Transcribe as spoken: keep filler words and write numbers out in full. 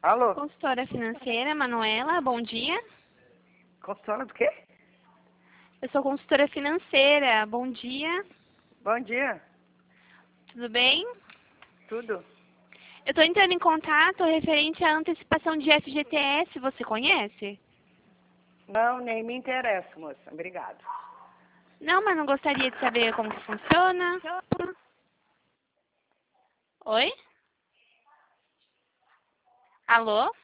Alô? Consultora financeira, Manuela, bom dia. Consultora do quê? Eu sou consultora financeira, bom dia. Bom dia. Tudo bem? Tudo? Eu estou entrando em contato referente à antecipação de F G T S, você conhece? Não, nem me interessa, moça. Obrigado. Não, mas não gostaria de saber como que funciona? Oi? Alô?